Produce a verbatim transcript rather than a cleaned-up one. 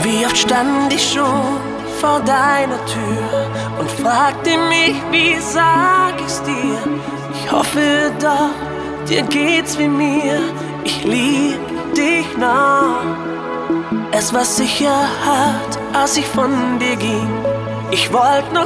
Wie oft stand ich schon vor deiner Tür und fragte mich, wie sag ich's dir? Ich hoffe doch, dir geht's wie mir. Ich lieb dich noch. Es war sicher hart, als ich von dir ging. Ich wollte noch